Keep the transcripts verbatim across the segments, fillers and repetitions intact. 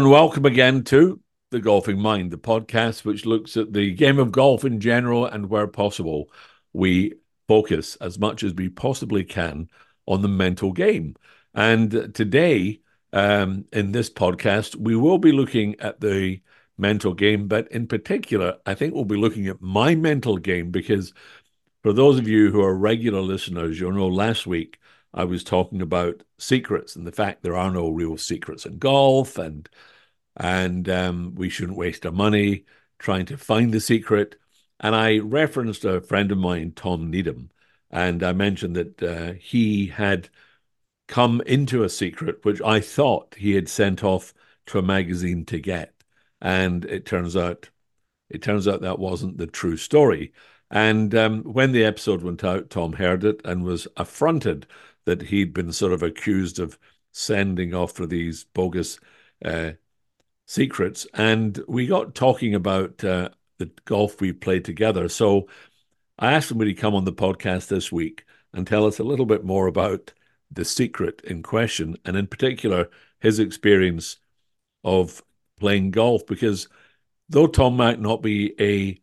and welcome again to The Golfing Mind, the podcast which looks at the game of golf in general, and where possible, we focus as much as we possibly can on the mental game. And today, um, in this podcast, we will be looking at the mental game, but in particular, I think we'll be looking at my mental game, because for those of you who are regular listeners, you'll know last week I was talking about secrets and the fact there are no real secrets in golf, and and um, we shouldn't waste our money trying to find the secret. And I referenced a friend of mine, Tom Needham, and I mentioned that uh, he had come into a secret which I thought he had sent off to a magazine to get, and it turns out it turns out that wasn't the true story. And um, when the episode went out, Tom heard it and was affronted that he'd been sort of accused of sending off for these bogus uh, secrets. And we got talking about uh, the golf we played together. So I asked him would he come on the podcast this week and tell us a little bit more about the secret in question, and in particular, his experience of playing golf. Because though Tom might not be a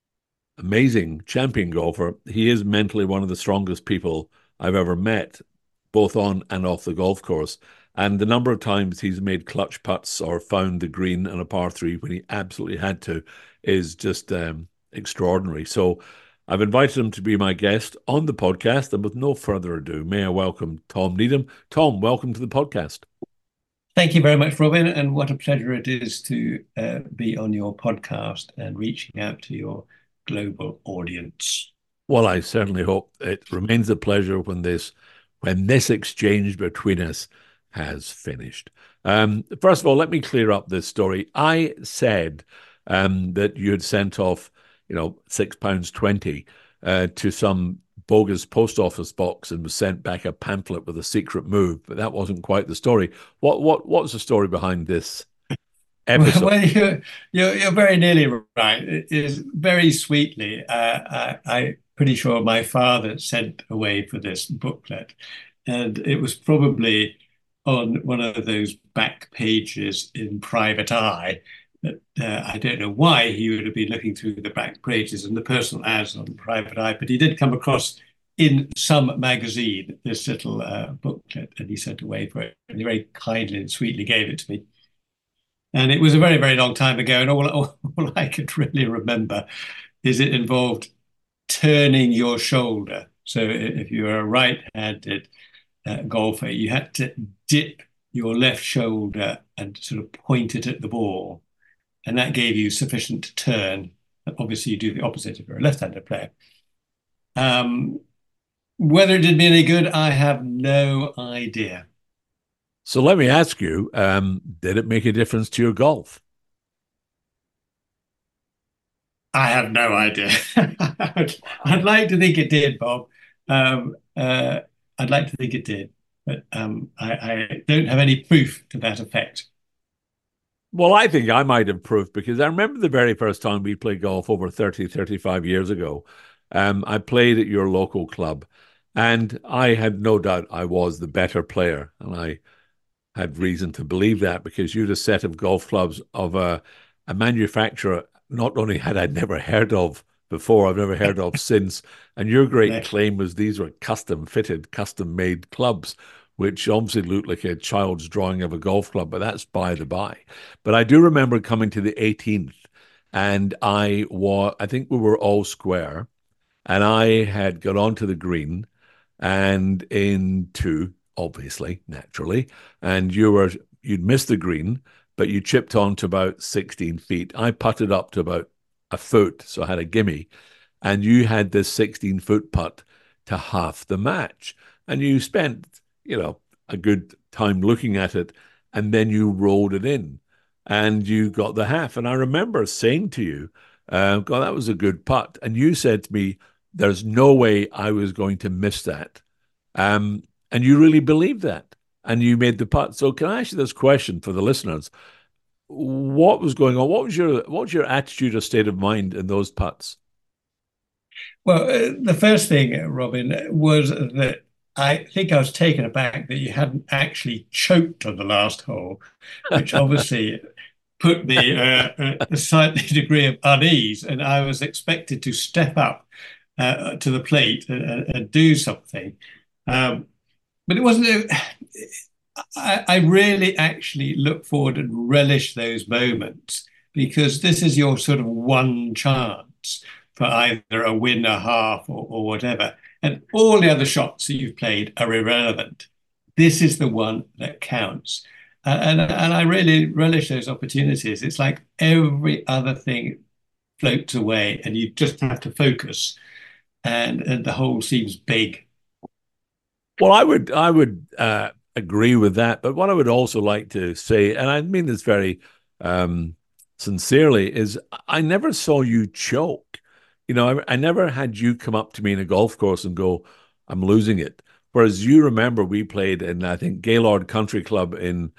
amazing champion golfer, he is mentally one of the strongest people I've ever met, both on and off the golf course. And the number of times he's made clutch putts or found the green on a par three when he absolutely had to is just um, extraordinary. So I've invited him to be my guest on the podcast. And with no further ado, may I welcome Tom Needham. Tom, welcome to the podcast. Thank you very much, Robin. And what a pleasure it is to uh, be on your podcast and reaching out to your global audience. Well, I certainly hope it remains a pleasure when this when this exchange between us has finished. Um, first of all, let me clear up this story. I said um, that you had sent off, you know, six pounds twenty uh, to some bogus post office box and was sent back a pamphlet with a secret move, but that wasn't quite the story. What what what's the story behind this episode? Well, you're, you're, you're very nearly right. It is very sweetly. Uh, I, I'm pretty sure my father sent away for this booklet, and it was probably on one of those back pages in Private Eye. That, uh, I don't know why he would have been looking through the back pages and the personal ads on Private Eye, but he did come across in some magazine this little uh, booklet, and he sent away for it. And he very kindly and sweetly gave it to me. And it was a very, very long time ago. And all, all, all I could really remember is it involved turning your shoulder. So if you were a right-handed uh, golfer, you had to dip your left shoulder and sort of point it at the ball. And that gave you sufficient turn. Obviously, you do the opposite if you're a left-handed player. Um, whether it did me any good, I have no idea. So let me ask you, um, did it make a difference to your golf? I have no idea. I'd, I'd like to think it did, Bob. Um, uh, I'd like to think it did, but um, I, I don't have any proof to that effect. Well, I think I might have proved, because I remember the very first time we played golf over thirty, thirty-five years ago. Um, I played at your local club, and I had no doubt I was the better player. And I had reason to believe that, because you had a set of golf clubs of a, a manufacturer not only had I never heard of before, I've never heard of since. And your great claim was these were custom fitted, custom made clubs, which obviously looked like a child's drawing of a golf club, but that's by the by. But I do remember coming to the eighteenth, and I was, I think we were all square, and I had got onto the green and in two, obviously, naturally, and you were, you'd missed the green, but you chipped on to about sixteen feet. I putted up to about a foot, so I had a gimme, and you had this sixteen foot putt to half the match. And you spent, you know, a good time looking at it, and then you rolled it in and you got the half. And I remember saying to you, uh, God, that was a good putt. And you said to me, there's no way I was going to miss that. Um, and you really believed that. And you made the putt. So can I ask you this question for the listeners? What was going on? What was your what was your attitude or state of mind in those putts? Well, uh, the first thing, Robin, was that I think I was taken aback that you hadn't actually choked on the last hole, which obviously put me uh, uh, a slightly degree of unease, and I was expected to step up uh, to the plate and, and do something. Um, but it wasn't. I, I really actually look forward and relish those moments because this is your sort of one chance for either a win, a half, or, or whatever. And all the other shots that you've played are irrelevant. This is the one that counts. And, and, and I really relish those opportunities. It's like every other thing floats away and you just have to focus and, and the whole seems big. Well, I would I would uh, agree with that, but what I would also like to say, and I mean this very um, sincerely, is I never saw you choke. You know, I, I never had you come up to me in a golf course and go, "I'm losing it." Whereas you remember we played in, I think, Gaylord Country Club in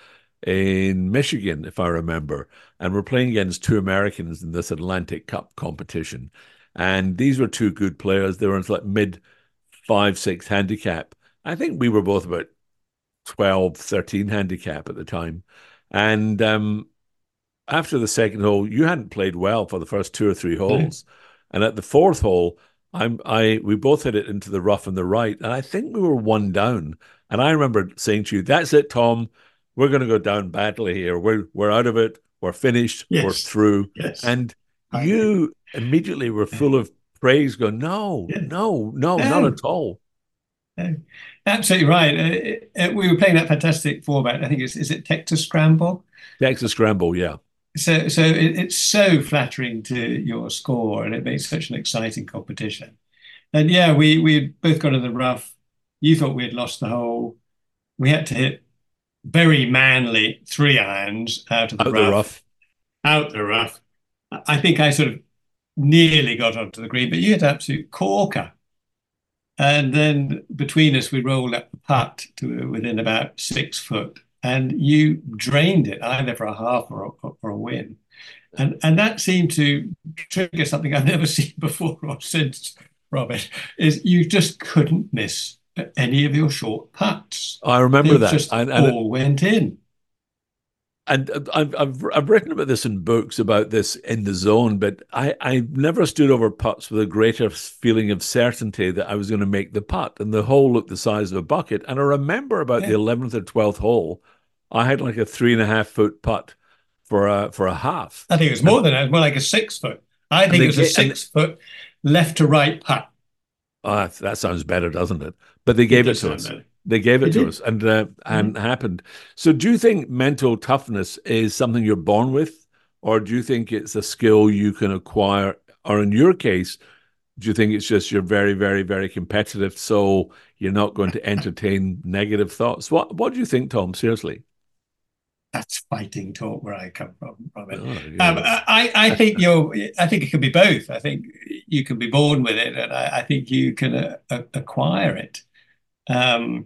in Michigan, if I remember, and we're playing against two Americans in this Atlantic Cup competition, and these were two good players. They were in like mid five six handicap. I think we were both about twelve, thirteen handicap at the time. And um, after the second hole, you hadn't played well for the first two or three holes. And at the fourth hole, I'm I we both hit it into the rough on the right. And I think we were one down. And I remember saying to you, "That's it, Tom. We're going to go down badly here. We're we're out of it. We're finished. We're Yes, through." yes, And I do. you immediately were full of praise, going, "No, Yeah. no, no, not No, at all." no, absolutely right. Uh, uh, we were playing that fantastic format. I think it's is it Texas Scramble. Texas Scramble, yeah. So, so it, it's so flattering to your score, and it makes such an exciting competition. And yeah, we we both got in the rough. You thought we had lost the hole. We had to hit very manly three irons out of the Out the rough, rough. out the rough. I think I sort of nearly got onto the green, but you hit an absolute corker. And then between us, we rolled up the putt to within about six foot, and you drained it either for a half or a, or a win. And and that seemed to trigger something I've never seen before or since, Robert, is you just couldn't miss any of your short putts. I remember They that. just And and all went in. and I've I've I've written about this in books about this in the zone, but I I never stood over putts with a greater feeling of certainty that I was going to make the putt, and the hole looked the size of a bucket. And I remember about the Yeah. eleventh or twelfth hole, I had like a three and a half foot putt for a for a half, I think it was and more than that, it was more like a six foot. I and think it they was a get and six foot left to right putt. ah, that sounds better, doesn't it? But they It gave it does to sound us. better. They gave it It to did. us, and uh, Mhm. and it happened. So, do you think mental toughness is something you're born with, or do you think it's a skill you can acquire? Or in your case, do you think it's just you're very, very, very competitive, so you're not going to entertain negative thoughts? What What do you think, Tom? Seriously? That's fighting talk where I come from, Robert. Oh, Um, yeah. I, I think you're. I think it can be both. I think you can be born with it, and I, I think you can uh, uh, acquire it. Um,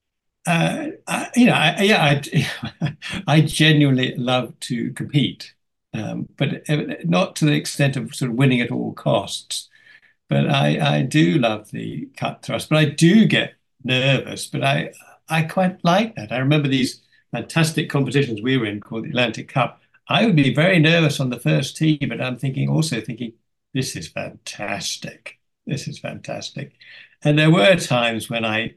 uh, I, you know, I, yeah, I, I genuinely love to compete, um, but uh, not to the extent of sort of winning at all costs. But I, I do love the cut thrust, but I do get nervous. But I, I quite like that. I remember these fantastic competitions we were in called the Atlantic Cup. I would be very nervous on the first tee, but I'm thinking also thinking, this is fantastic. This is fantastic. And there were times when I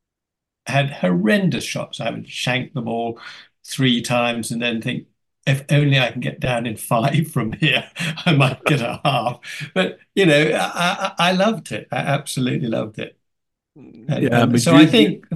had horrendous shots. I would shank the ball three times and then think, if only I can get down in five from here, I might get a half. But you know, I, I, I loved it. I absolutely loved it. And Yeah, and but so you, I you think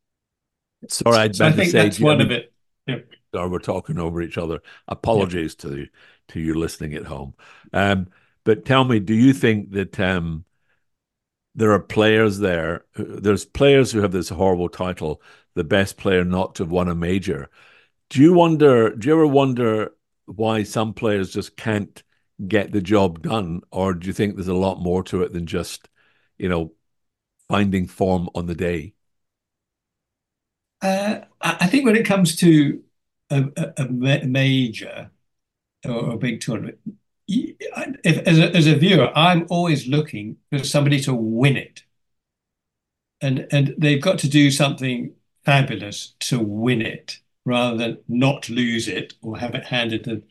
sorry, I so I meant to think say, that's do you- I one of mean, it. Yeah, or we're talking over each other. yeah. Apologies to to you listening at home. Um, but tell me, do you think that um, there are players there? There's players who have this horrible title, the best player not to have won a major. Do you wonder? Do you ever wonder why some players just can't get the job done, or do you think there's a lot more to it than just, you know, finding form on the day? Uh, I I think when it comes to a, a, a ma- major or a big tournament, y- if, as a, as a viewer, I'm always looking for somebody to win it. and and they've got to do something fabulous to win it rather than not lose it or have it handed to,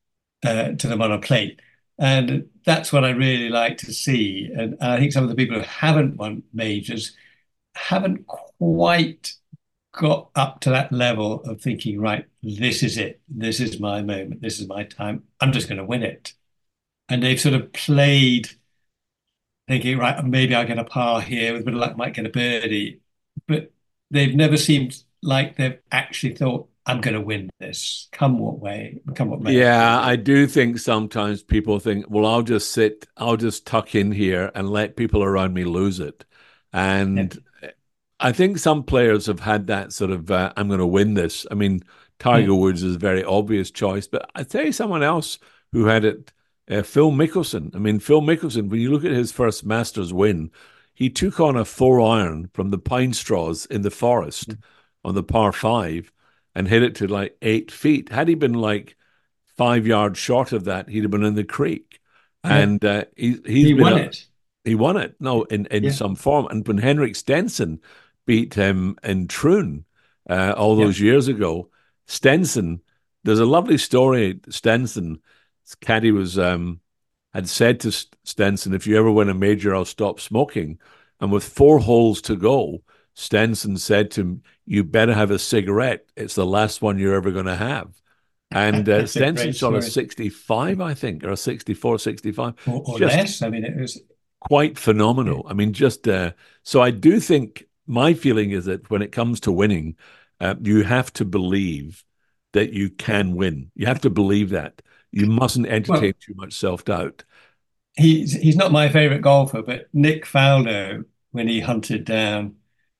uh, to them on a plate. And that's what I really like to see. And I think some of the people who haven't won majors haven't quite got up to that level of thinking, right, this is it. This is my moment. This is my time. I'm just going to win it. And they've sort of played thinking, right, maybe I'll get a par here, with a bit of luck, might get a birdie. But they've never seemed like they've actually thought, I'm going to win this, come what way, come what may, Yeah, really. I do think sometimes people think, well, I'll just sit, I'll just tuck in here and let people around me lose it. Yeah. And I think some players have had that sort of, uh, I'm going to win this. I mean, Tiger Mm. Woods is a very obvious choice, but I'd say someone else who had it, uh, Phil Mickelson. I mean, Phil Mickelson, when you look at his first Masters win, he took on a four iron from the pine straws in the forest on the par five and hit it to like eight feet. Had he been like five yards short of that, he'd have been in the creek. Yeah. And uh, he, he's He been won a, it. he won it, no, in, in Yeah. some form. And when Henrik Stenson beat him in Troon uh, all Yeah. those years ago, Stenson, there's a lovely story. Stenson, caddy was um, had said to Stenson, "If you ever win a major, I'll stop smoking." And with four holes to go, Stenson said to him, "You better have a cigarette. It's the last one you're ever going to have." And uh, That's a Stenson great shot a story. sixty-five, I think, or a sixty-four, sixty-five. Or, It's or just less. I mean, it was, quite yeah. phenomenal. I mean, just uh, so I do think my feeling is that when it comes to winning, uh, you have to believe that you Yeah. can win. You have to believe that. You mustn't entertain Well, too much self doubt. he's he's not my favorite golfer, but Nick Faldo, when he hunted down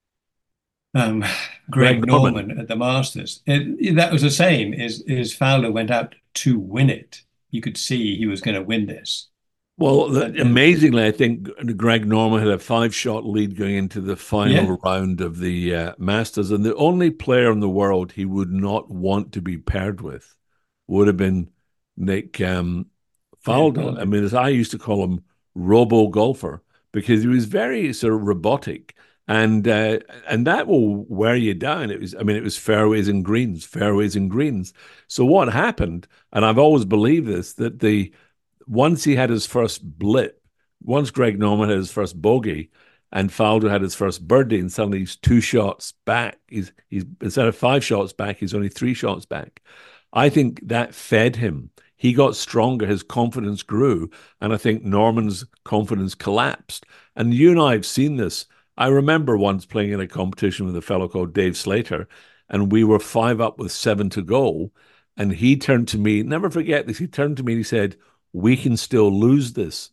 um, Greg Greg Norman. Norman at the Masters, it, that was the same. Is is Faldo went out to win it? You could see he was going to win this, Well, the, and, and amazingly, I think Greg Norman had a five shot lead going into the yeah, final round of the uh, Masters. And the only player in the world he would not want to be paired with would have been Nick um, yeah, Faldo. I Faldo. mean, as I used to call him, robo golfer, because he was very sort of robotic. And uh, and that will wear you down. It was, I mean, it was fairways and greens, fairways and greens. So what happened, and I've always believed this, that the once he had his first blip, once Greg Norman had his first bogey, and Faldo had his first birdie, and suddenly he's two shots back. He's he's instead of five shots back, he's only three shots back. I think that fed him. He got stronger, his confidence grew, and I think Norman's confidence collapsed. And you and I have seen this. I remember once playing in a competition with a fellow called Dave Slater, and we were five up with seven to go. And he turned to me, never forget this, he turned to me and he said, we can still lose this.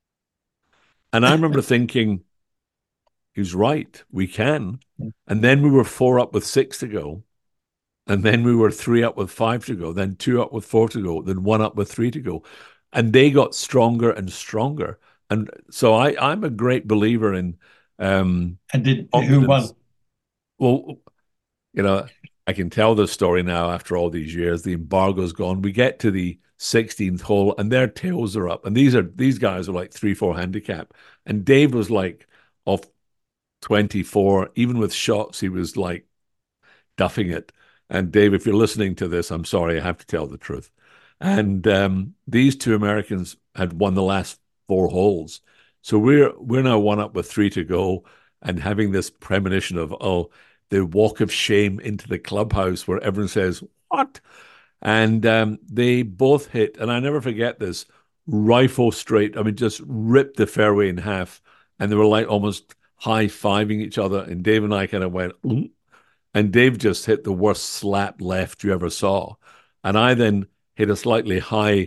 And I remember thinking, he's right, we can. And then we were four up with six to go. And then we were three up with five to go, then two up with four to go, then one up with three to go. And they got stronger and stronger. And so I, I'm a great believer in um, And did who confidence. won? Well, you know, I can tell the story now after all these years. The embargo's gone. We get to the sixteenth hole and their tails are up. And these are these guys are like three, four handicap. And Dave was like off twenty-four. Even with shots, he was like duffing it. And Dave, if you're listening to this, I'm sorry, I have to tell the truth. And um, these two Americans had won the last four holes. So we're we're now one up with three to go and having this premonition of, oh, the walk of shame into the clubhouse where everyone says, what? And um, they both hit, and I never forget this, rifle straight. I mean, just ripped the fairway in half. And they were like almost high fiving each other. And Dave and I kind of went, mm. And Dave just hit the worst slap left you ever saw. And I then hit a slightly high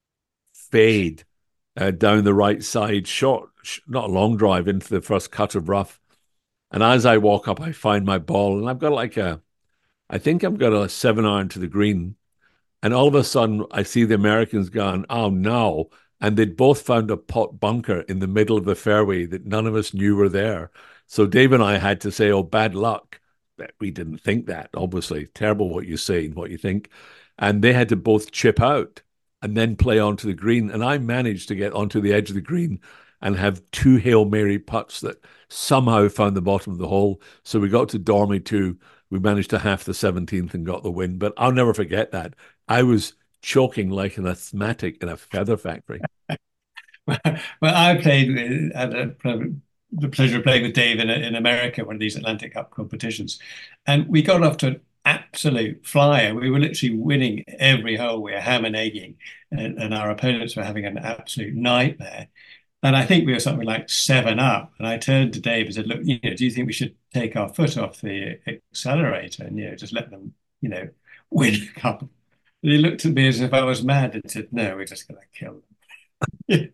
fade uh, down the right side, short, not a long drive into the first cut of rough. And as I walk up, I find my ball, and I've got like a, I think I've got a seven iron to the green. And all of a sudden, I see the Americans going, oh no. And they'd both found a pot bunker in the middle of the fairway that none of us knew were there. So Dave and I had to say, oh, bad luck. We didn't think that, obviously. Terrible what you say and what you think. And they had to both chip out and then play onto the green. And I managed to get onto the edge of the green and have two Hail Mary putts that somehow found the bottom of the hole. So we got to Dormy two. We managed to half the seventeenth and got the win. But I'll never forget that. I was choking like an asthmatic in a feather factory. Well, I played with, had a, the pleasure of playing with Dave in, in America, one of these Atlantic Cup competitions. And we got off to an absolute flyer. We were literally winning every hole. We were ham and egging, and, and our opponents were having an absolute nightmare. And I think we were something like seven up. And I turned to Dave and said, look, you know, do you think we should take our foot off the accelerator and, you know, just let them, you know, win a couple? And he looked at me as if I was mad and said, no, we're just going to kill them.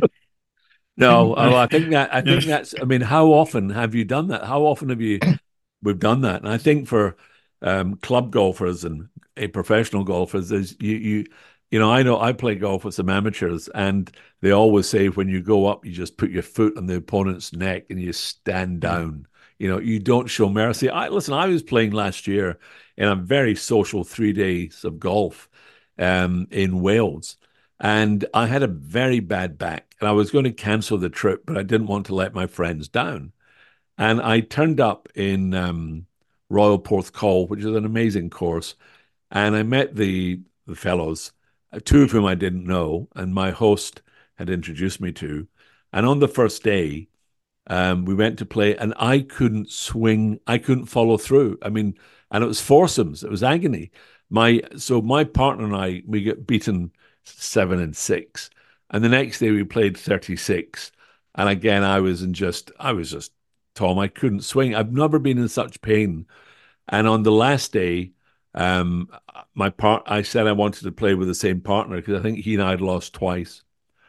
No, oh, I think that I Yeah. think that's. I mean, how often have you done that? How often have you we've done that? And I think for um, club golfers and a professional golfers, is you you you know, I know I play golf with some amateurs, and they always say when you go up, you just put your foot on the opponent's neck and you stand down. You know, you don't show mercy. I listen. I was playing last year in a very social three days of golf um, in Wales. And I had a very bad back, and I was going to cancel the trip, but I didn't want to let my friends down. And I turned up in um, Royal Porthcawl, which is an amazing course, and I met the the fellows, uh, two of whom I didn't know, and my host had introduced me to. And on the first day, um, we went to play, and I couldn't swing. I couldn't follow through. I mean, and it was foursomes. It was agony. My so my partner and I we got beaten seven and six, and the next day we played thirty six, and again I was in just I was just Tom. I couldn't swing. I've never been in such pain. And on the last day, um, my part I said I wanted to play with the same partner because I think he and I had lost twice,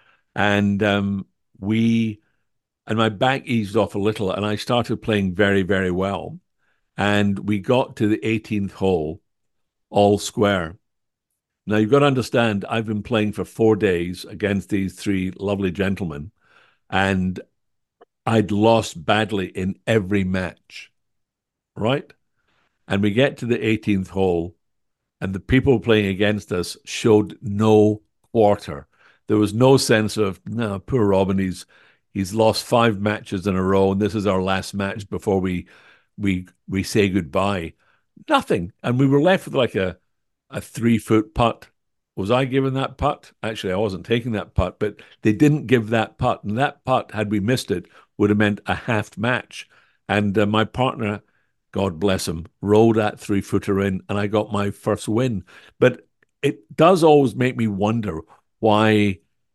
and um, we and my back eased off a little, and I started playing very, very well. And we got to the eighteenth hole, all square. Now, you've got to understand, I've been playing for four days against these three lovely gentlemen, and I'd lost badly in every match, right? And we get to the eighteenth hole, and the people playing against us showed no quarter. There was no sense of, no, poor Robin, he's he's lost five matches in a row, and this is our last match before we we we say goodbye. Nothing. And we were left with like a a three foot putt. Was I given that putt? Actually, I wasn't taking that putt, but they didn't give that putt. And that putt, had we missed it, would have meant a half match. And uh, my partner, God bless him, rolled that three footer in, and I got my first win. But it does always make me wonder why.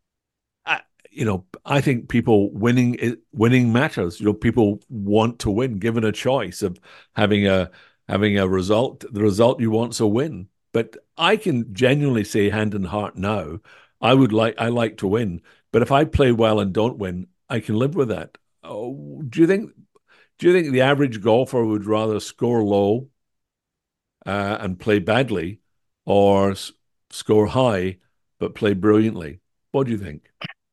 I, you know, I think people winning winning matters. You know, people want to win, given a choice of having a having a result. The result you want's a win. But I can genuinely say, hand in heart, now, I would like I like to win. But if I play well and don't win, I can live with that. Oh, do you think do you think the average golfer would rather score low uh, and play badly, or s- score high but play brilliantly? What do you think?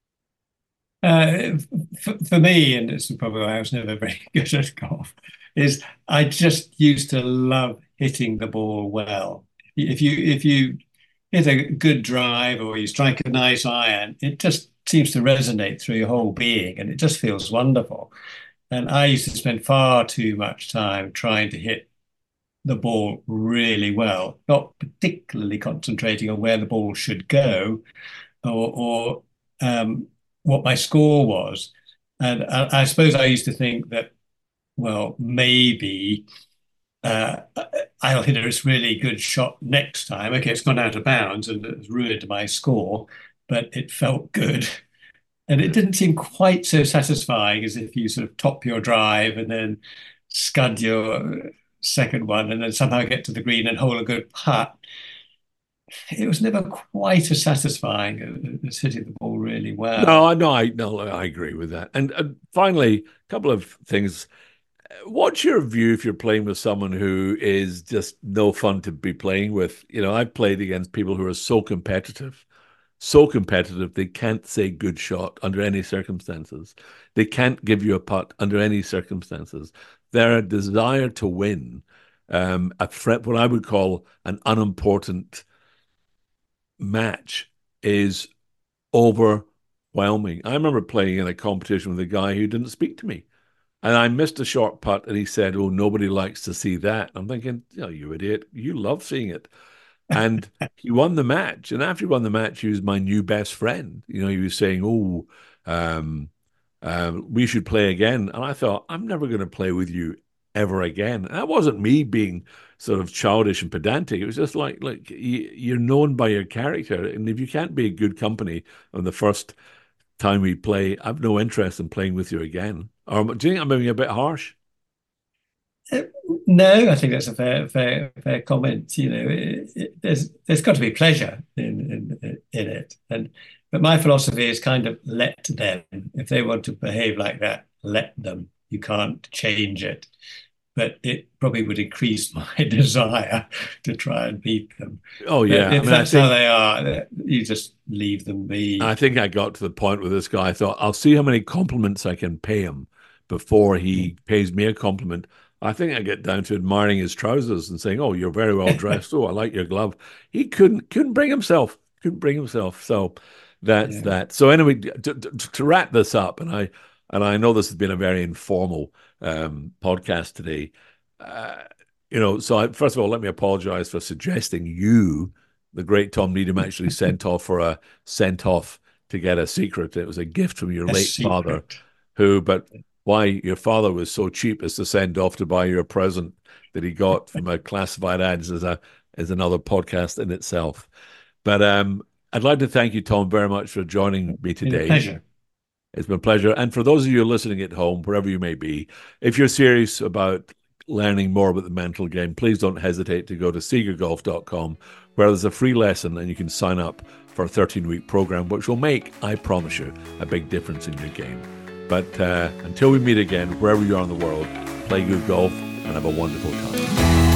Uh, for, for me, and it's probably why I was never very good at golf, is I just used to love hitting the ball well. If you if you hit a good drive or you strike a nice iron, it just seems to resonate through your whole being, and it just feels wonderful. And I used to spend far too much time trying to hit the ball really well, not particularly concentrating on where the ball should go or, or um, what my score was. And I, I suppose I used to think that, well, maybe uh, I'll hit a really good shot next time. Okay, it's gone out of bounds and it's ruined my score, but it felt good. And it didn't seem quite so satisfying as if you sort of top your drive and then scud your second one and then somehow get to the green and hole a good putt. It was never quite as satisfying as hitting the ball really No, well. I no, I no, I agree with that. And, and finally, a couple of things. What's your view if you're playing with someone who is just no fun to be playing with? You know, I've played against people who are so competitive, so competitive, they can't say good shot under any circumstances. They can't give you a putt under any circumstances. Their desire to win, um, a threat, what I would call an unimportant match, is over overwhelming. I remember playing in a competition with a guy who didn't speak to me. And I missed a short putt, and he said, "Oh, nobody likes to see that." I'm thinking, "Oh, you idiot! You love seeing it." And he won the match. And after he won the match, he was my new best friend. You know, he was saying, "Oh, um, um, we should play again." And I thought, I'm never going to play with you ever again. And that wasn't me being sort of childish and pedantic. It was just like, like you, you're known by your character, and if you can't be a good company on the first time we play, I've no interest in playing with you again. Or do you think I'm being a bit harsh? Uh, No, I think that's a fair, fair, fair comment. You know, it, it, there's there's got to be pleasure in, in in it, and but my philosophy is kind of let them. If they want to behave like that, let them. You can't change it, but it probably would increase my desire to try and beat them. Oh But yeah, I if mean, I that's how think they are, you just leave them I be. think I got to the point with this guy. I thought I'll see how many compliments I can pay him before he pays me a compliment. I think I get down to admiring his trousers and saying, "Oh, you're very well dressed. Oh, I like your glove." He couldn't couldn't bring himself. Couldn't bring himself. So that's Yeah. that. So anyway, to, to, to wrap this up, and I and I know this has been a very informal um, podcast today. Uh, you know, so I, first of all, let me apologize for suggesting you, the great Tom Needham, actually sent off for a sent off to get a secret. It was a gift from your A late father, secret. who, but why your father was so cheap as to send off to buy you a present that he got from a classified ads is a is another podcast in itself. But um, I'd like to thank you, Tom, very much for joining me Been a today. pleasure. It's been a pleasure. And for those of you listening at home, wherever you may be, if you're serious about learning more about the mental game, please don't hesitate to go to seeger golf dot com, where there's a free lesson and you can sign up for a thirteen-week program, which will make, I promise you, a big difference in your game. But uh, until we meet again, wherever you are in the world, play good golf and have a wonderful time.